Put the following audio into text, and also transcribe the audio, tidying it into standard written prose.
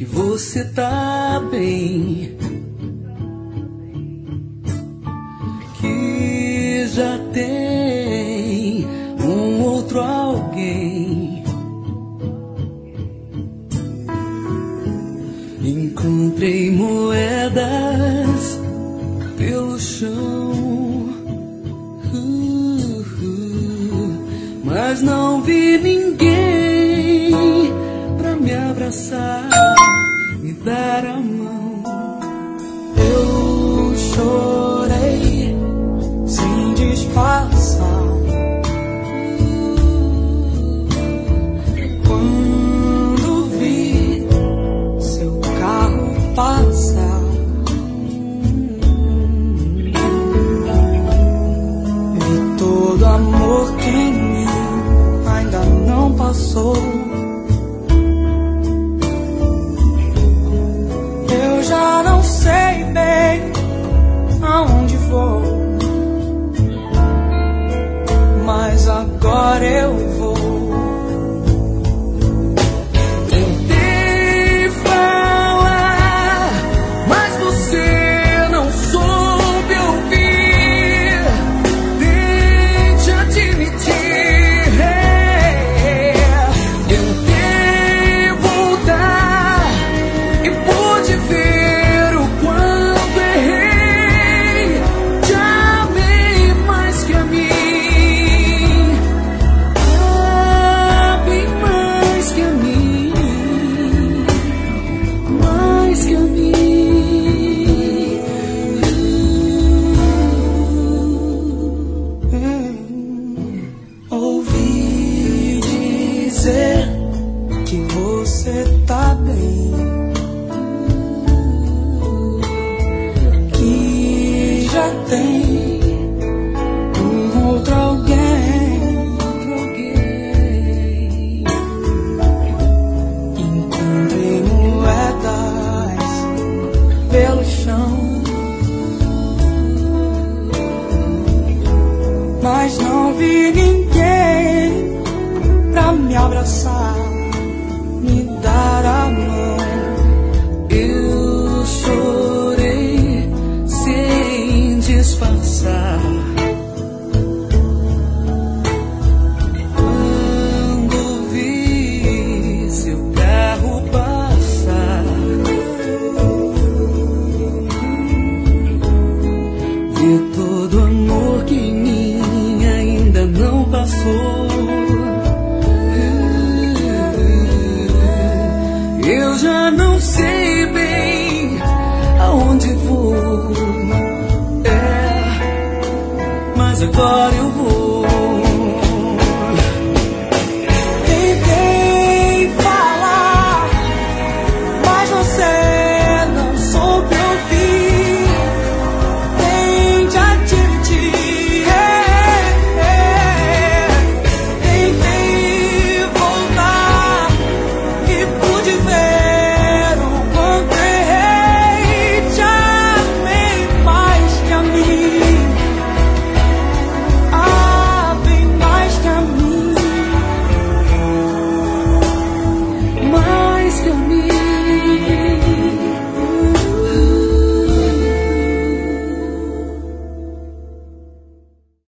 que você tá bem, que já tem um outro alguém. Encontrei moedas pelo chão, mas não vi ninguém pra me abraçar, me dar a mão. Eu chorei sem disfarçar quando vi seu carro passar. Vi todo amor que em mim ainda não passou. Eu já não sei bem aonde vou, mas agora eu vou. Tentei falar, mas você não soube ouvir. Tente admitir. Tentei voltar e pude ver o quanto errei. Te amei mais que a mim. Amei mais que a mim. Mais que a mim. Ouvi dizer que você tá bem, que já tem um outro alguém. Encontrei moedas pelo chão, mas não vi ninguém pra me abraçar, me dar a mão. Eu chorei sem disfarçar quando vi seu carro passar. Vi todo o amor que em mim ainda não passou. Eu já não sei bem aonde vou, mas agora eu vou.